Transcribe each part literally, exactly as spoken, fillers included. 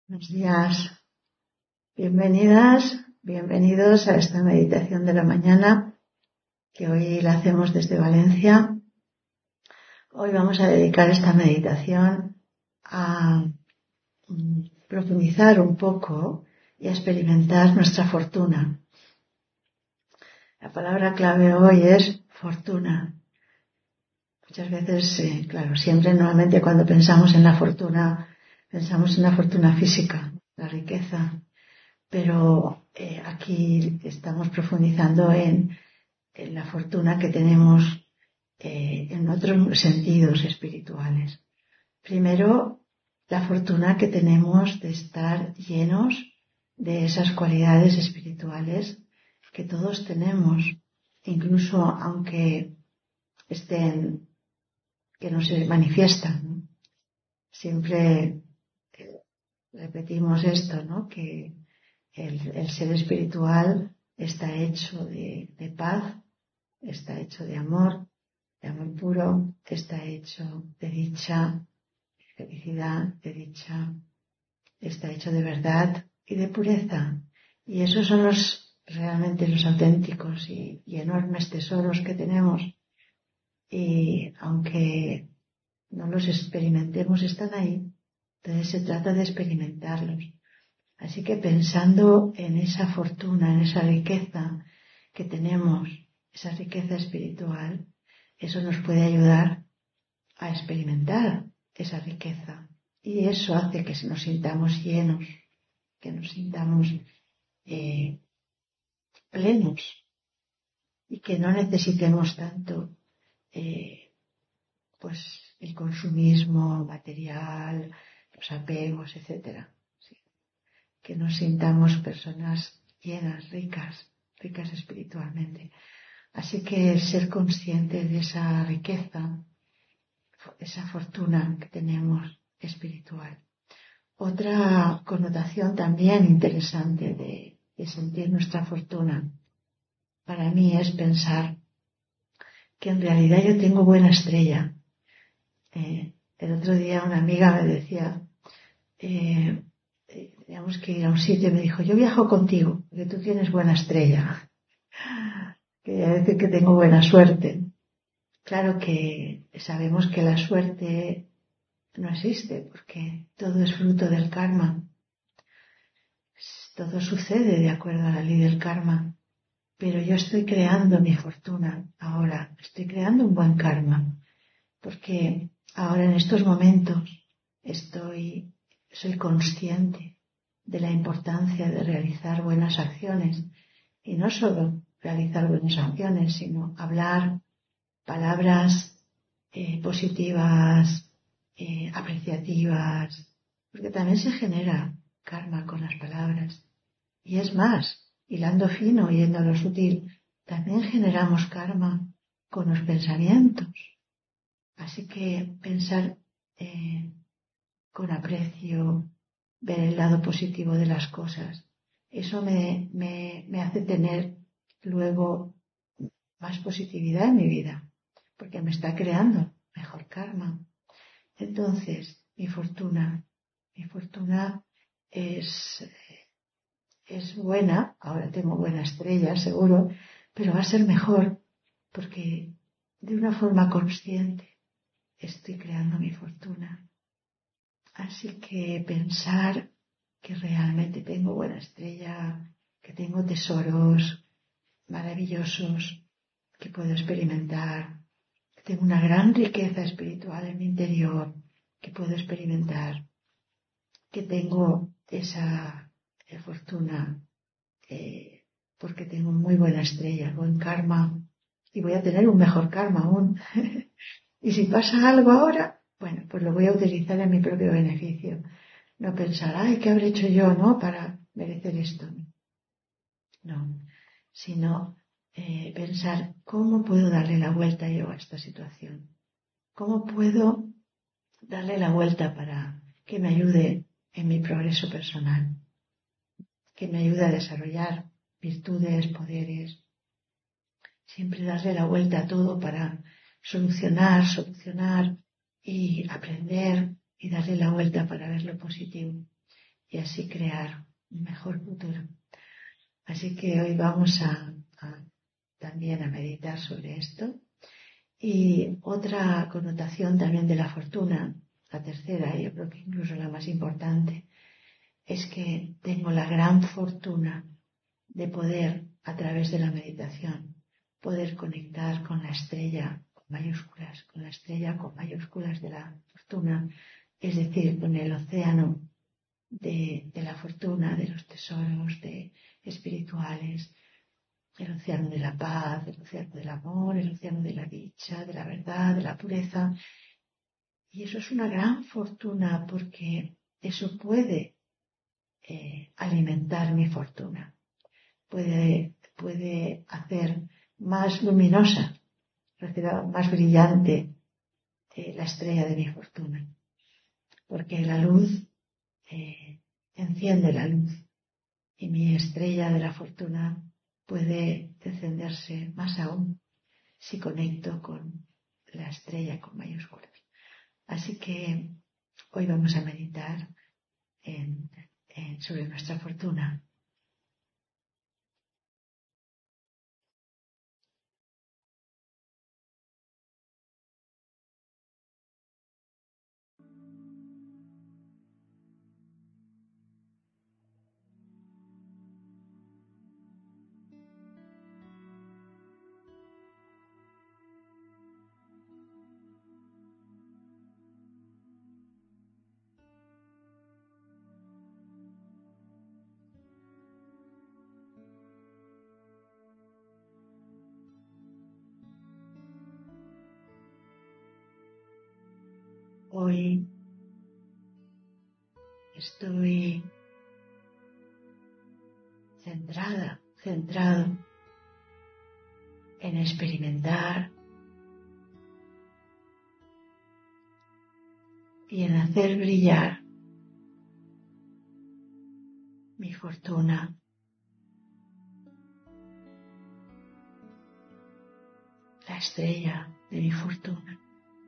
Buenos días, bienvenidas, bienvenidos a esta meditación de la mañana que hoy la hacemos desde Valencia. Hoy vamos a dedicar esta meditación a profundizar un poco y a experimentar nuestra fortuna. La palabra clave hoy es fortuna. Muchas veces, eh, claro, siempre normalmente cuando pensamos en la fortuna, pensamos en la fortuna física, la riqueza. Pero eh, aquí estamos profundizando en, en la fortuna que tenemos eh, en otros sentidos espirituales. Primero, la fortuna que tenemos de estar llenos de esas cualidades espirituales que todos tenemos, incluso aunque estén, que no se manifiestan, ¿no? Siempre eh, repetimos esto, ¿no? Que El, el ser espiritual está hecho de, de paz, está hecho de amor, de amor puro, está hecho de dicha, de felicidad, de dicha, está hecho de verdad y de pureza. Y esos son los realmente los auténticos y, y enormes tesoros que tenemos. Y aunque no los experimentemos, están ahí. Entonces se trata de experimentarlos. Así que pensando en esa fortuna, en esa riqueza que tenemos, esa riqueza espiritual, eso nos puede ayudar a experimentar esa riqueza. Y eso hace que nos sintamos llenos, que nos sintamos eh, plenos y que no necesitemos tanto eh, pues el consumismo material, los apegos, etcétera. Que nos sintamos personas llenas, ricas, ricas espiritualmente. Así que el ser conscientes de esa riqueza, esa fortuna que tenemos espiritual. Otra connotación también interesante de, de sentir nuestra fortuna, para mí es pensar que en realidad yo tengo buena estrella. Eh, el otro día una amiga me decía, eh, teníamos que ir a un sitio y me dijo, yo viajo contigo, porque tú tienes buena estrella. Quería decir que tengo buena suerte. Claro que sabemos que la suerte no existe, porque todo es fruto del karma. Todo sucede de acuerdo a la ley del karma. Pero yo estoy creando mi fortuna ahora, estoy creando un buen karma, porque ahora en estos momentos estoy, soy consciente de la importancia de realizar buenas acciones, y no solo realizar buenas acciones, sino hablar palabras eh, positivas, eh, apreciativas, porque también se genera karma con las palabras. Y es más, hilando fino, yendo a lo sutil, también generamos karma con los pensamientos. Así que pensar eh, con aprecio, ver el lado positivo de las cosas, eso me, me, me hace tener luego más positividad en mi vida, porque me está creando mejor karma. Entonces, mi fortuna, mi fortuna es, es buena, ahora tengo buena estrella, seguro, pero va a ser mejor, porque de una forma consciente estoy creando mi fortuna. Así que pensar que realmente tengo buena estrella, que tengo tesoros maravillosos que puedo experimentar, que tengo una gran riqueza espiritual en mi interior que puedo experimentar, que tengo esa eh, fortuna eh, porque tengo muy buena estrella, buen karma, y voy a tener un mejor karma aún. Y si pasa algo ahora, bueno, pues lo voy a utilizar en mi propio beneficio. No pensar, ay, ¿qué habré hecho yo, no, para merecer esto? No, sino eh, pensar, ¿cómo puedo darle la vuelta yo a esta situación? ¿Cómo puedo darle la vuelta para que me ayude en mi progreso personal? Que me ayude a desarrollar virtudes, poderes. Siempre darle la vuelta a todo para solucionar, solucionar y aprender y darle la vuelta para ver lo positivo. y así crear un mejor futuro. Así que hoy vamos a, a también a meditar sobre esto. Y otra connotación también de la fortuna, la tercera, yo creo que incluso la más importante, es que tengo la gran fortuna de poder, a través de la meditación, poder conectar con la estrella con mayúsculas, con la estrella con mayúsculas de la fortuna, es decir, con el océano de, de la fortuna, de los tesoros de, espirituales, el océano de la paz, el océano del amor, el océano de la dicha, de la verdad, de la pureza. Y eso es una gran fortuna porque eso puede eh, alimentar mi fortuna, puede, puede hacer más luminosa, más brillante eh, la estrella de mi fortuna, porque la luz eh, enciende la luz y mi estrella de la fortuna puede encenderse más aún si conecto con la estrella con mayúsculas. Así que hoy vamos a meditar en, en, sobre nuestra fortuna. Hoy estoy centrada, centrado en experimentar y en hacer brillar mi fortuna, la estrella de mi fortuna.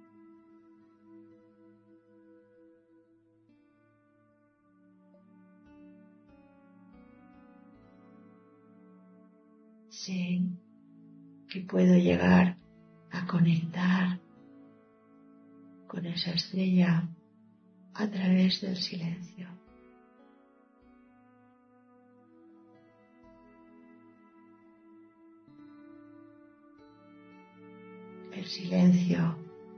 Sé que puedo llegar a conectar con esa estrella a través del silencio. El silencio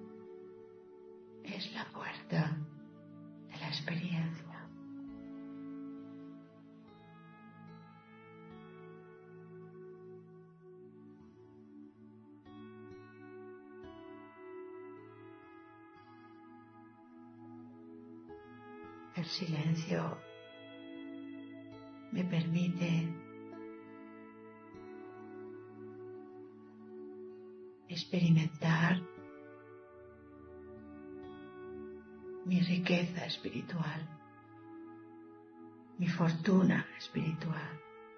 es la puerta de la experiencia. El silencio me permite experimentar mi riqueza espiritual, mi fortuna espiritual.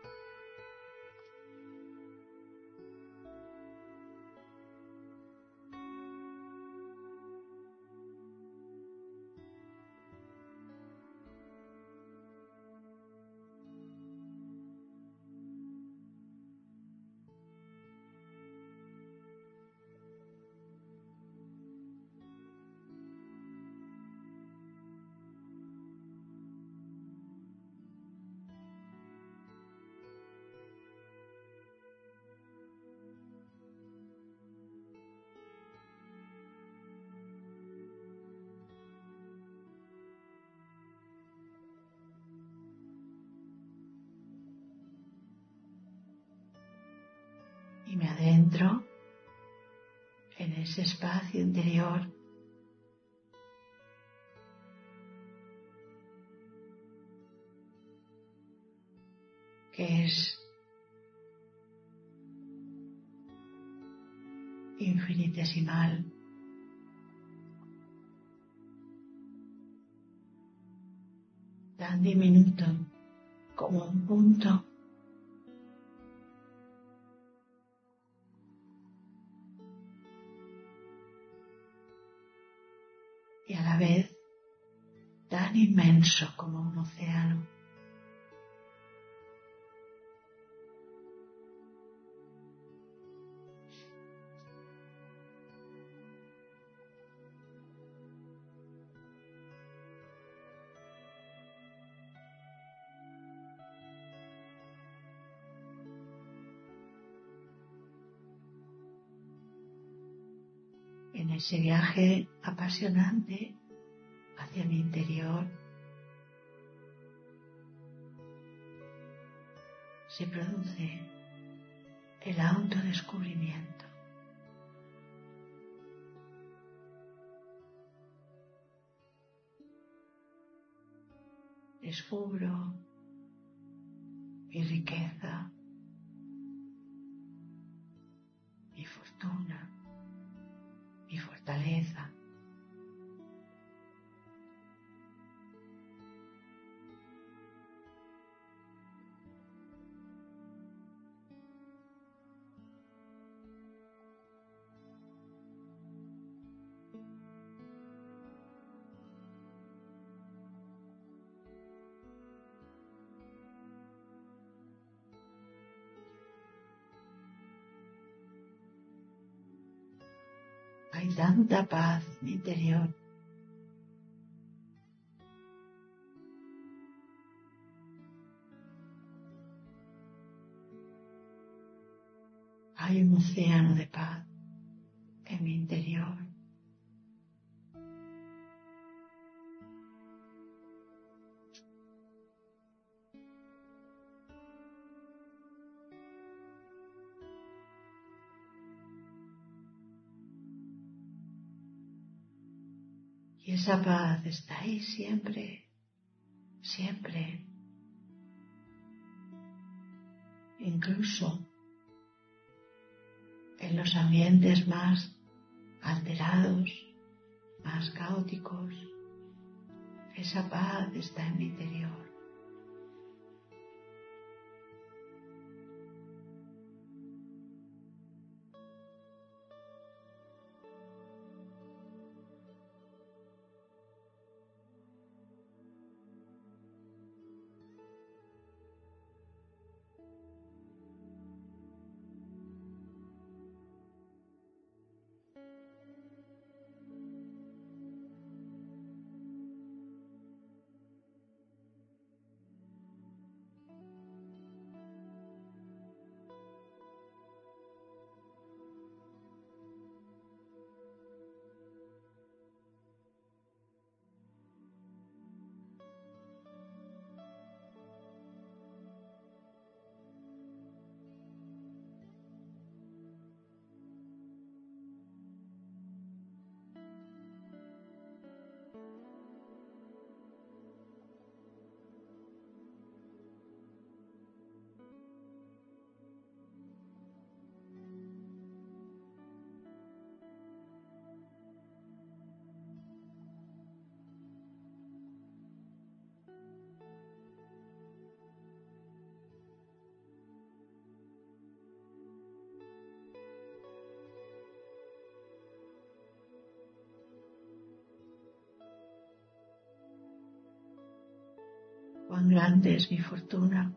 Y me adentro en ese espacio interior que es infinitesimal, tan diminuto como un punto, y a la vez tan inmenso inmenso como un océano. En ese viaje apasionante hacia mi interior se produce el autodescubrimiento. Descubro mi riqueza, mi fortuna, mi fortaleza. Hay tanta paz en mi interior. Hay un océano de paz en mi interior. Y esa paz está ahí siempre, siempre. Incluso en los ambientes más alterados, más caóticos, esa paz está en mi interior. Cuán grande es mi fortuna,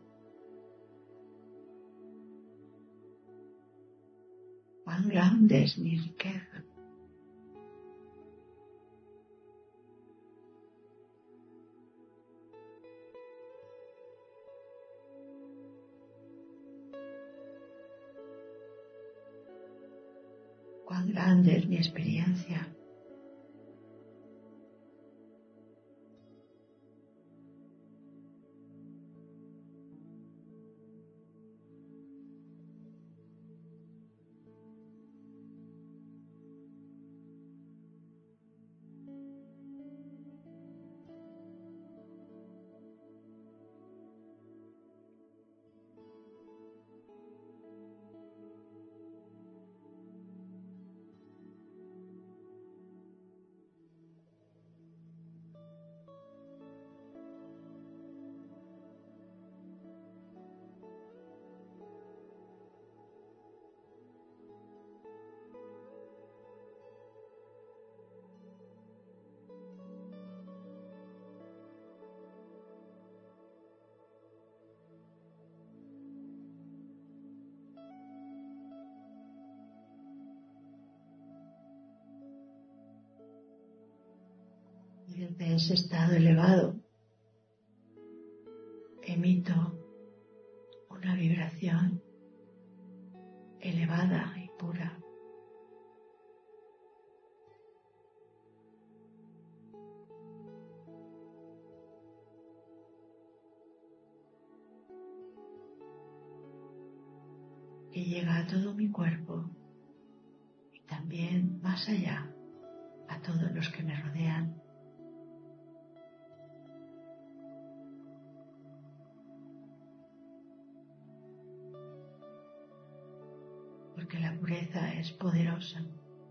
cuán grande es mi riqueza. Cuán grande es mi experiencia. desde ese estado elevado emito una vibración elevada y pura. Que llega a todo mi cuerpo y también más allá, a todos los que me rodean. Porque la pureza es poderosa.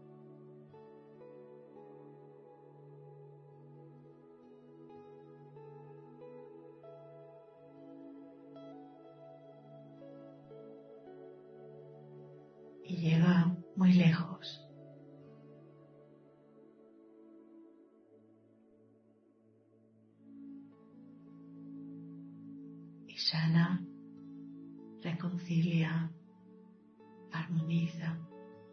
Y llega muy lejos. Y sana, reconcilia, armoniza.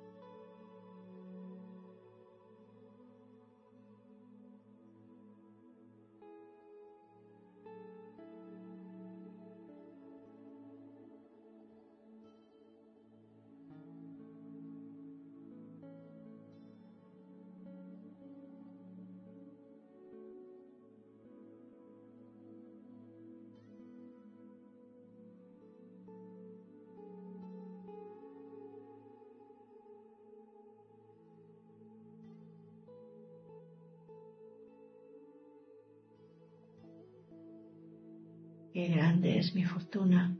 Qué grande es mi fortuna,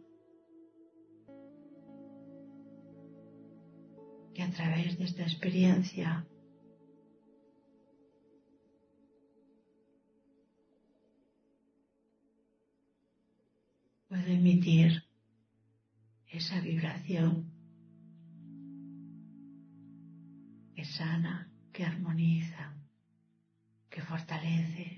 que a través de esta experiencia puedo emitir esa vibración que sana, que armoniza, que fortalece.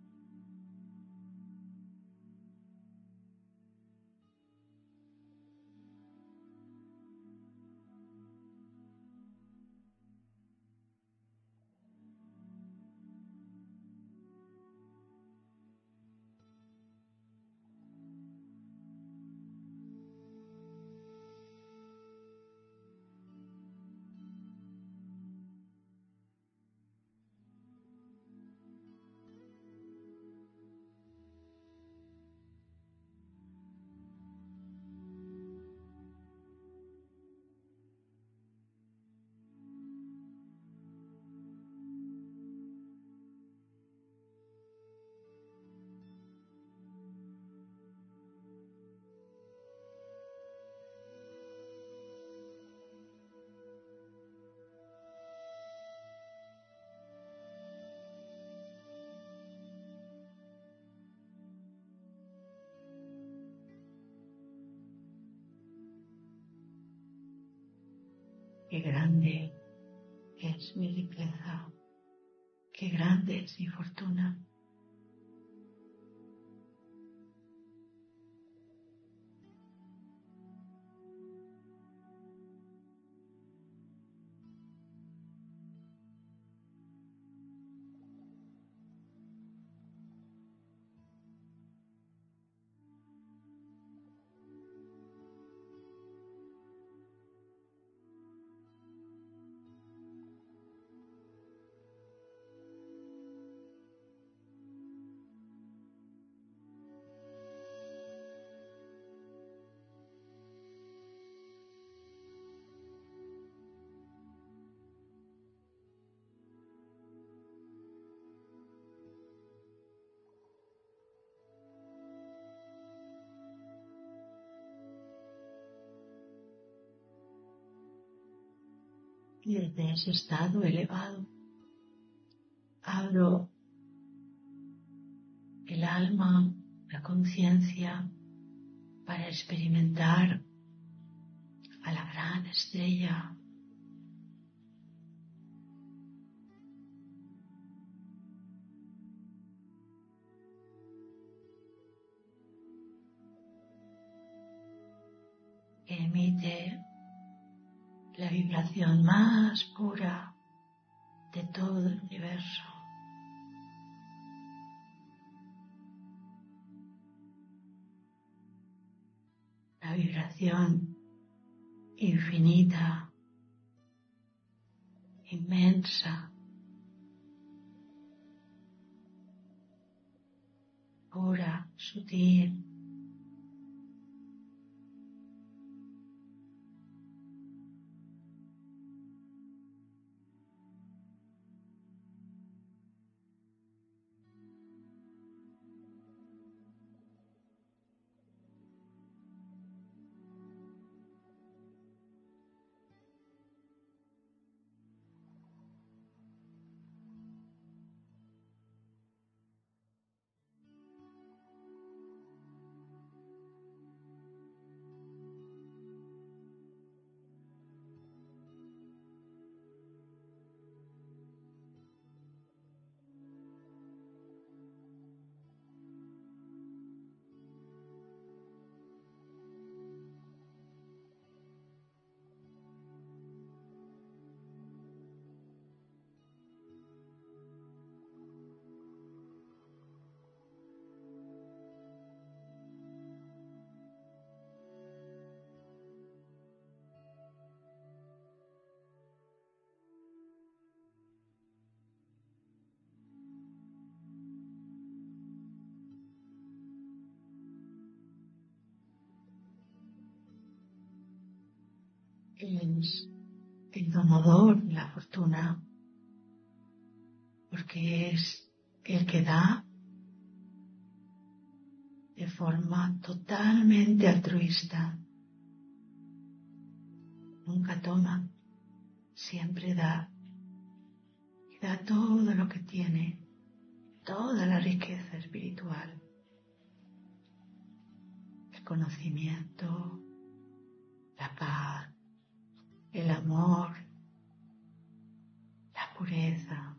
Qué grande es mi riqueza, qué grande es mi fortuna. Y desde ese estado elevado abro el alma, la conciencia, para experimentar a la gran estrella que emite la vibración más pura de todo el universo. la vibración infinita, inmensa, pura, sutil. Es el donador de la fortuna, porque es el que da de forma totalmente altruista. Nunca toma, siempre da. Y da todo lo que tiene, toda la riqueza espiritual, el conocimiento, la paz, el amor, la pureza.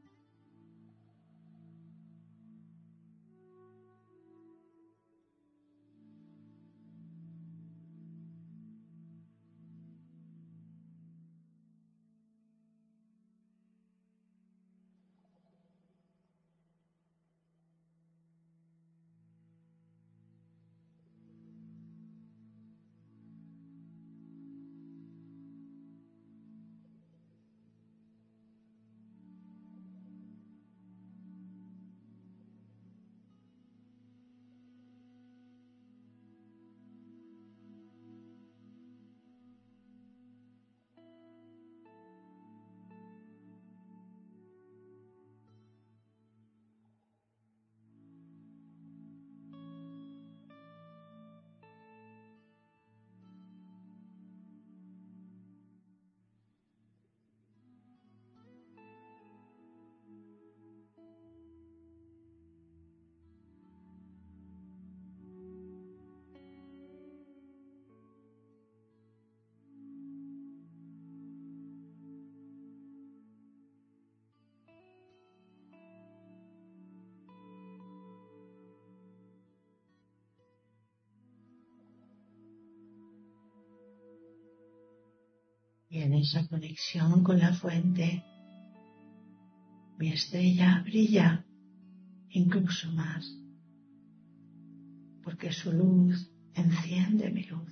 Y en esa conexión con la fuente, mi estrella brilla incluso más, porque su luz enciende mi luz.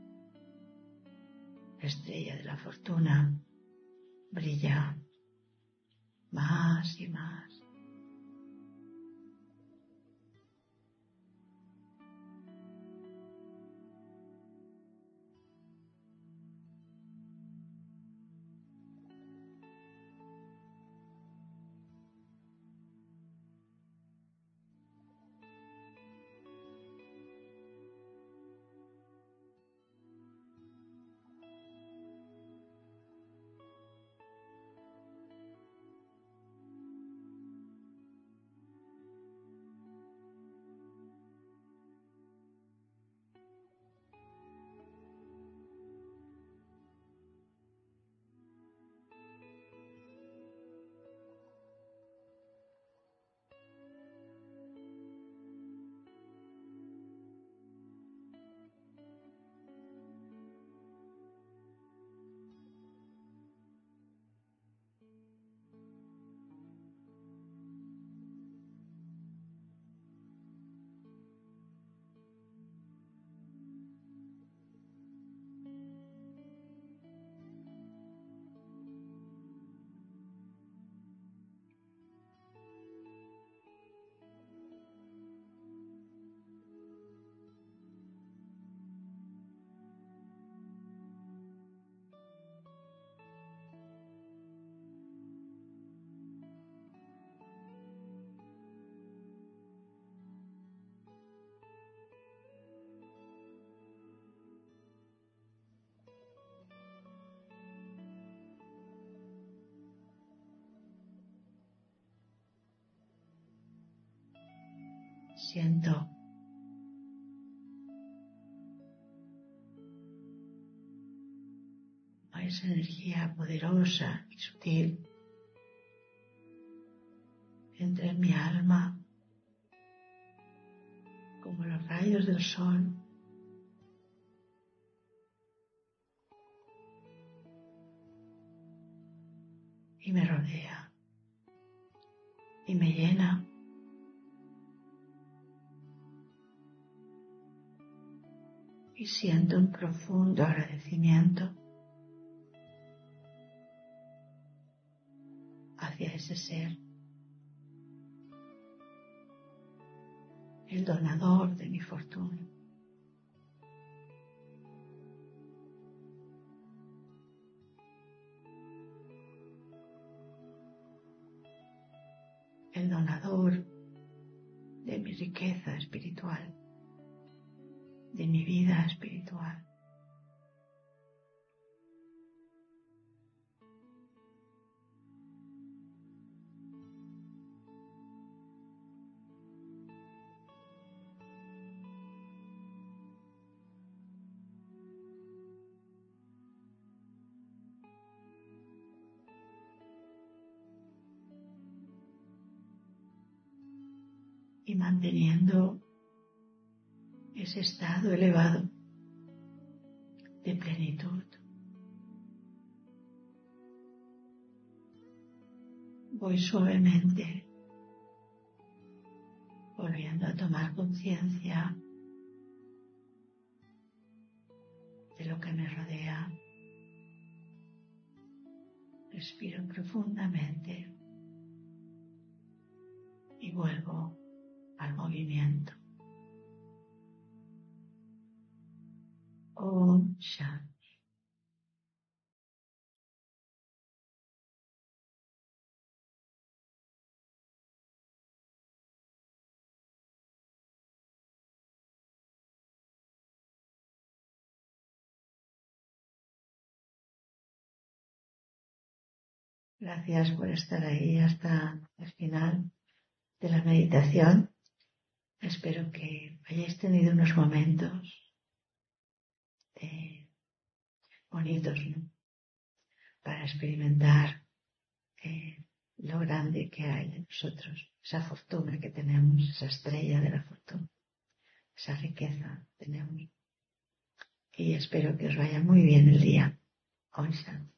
La estrella de la fortuna brilla más y más. Siento esa energía poderosa y sutil entra en mi alma como los rayos del sol y me rodea y me llena. Y siento un profundo agradecimiento hacia ese ser, el donador de mi fortuna. El donador de mi riqueza espiritual, de mi vida espiritual. Y manteniendo ese estado elevado de plenitud, voy suavemente volviendo a tomar conciencia de lo que me rodea. Respiro profundamente y vuelvo al movimiento. Om Shanti. Gracias por estar ahí hasta el final de la meditación. Espero que hayáis tenido unos momentos eh, bonitos, ¿no? Para experimentar eh, lo grande que hay en nosotros, esa fortuna que tenemos, esa estrella de la fortuna, esa riqueza que tenemos. Y espero que os vaya muy bien el día. Om Shanti.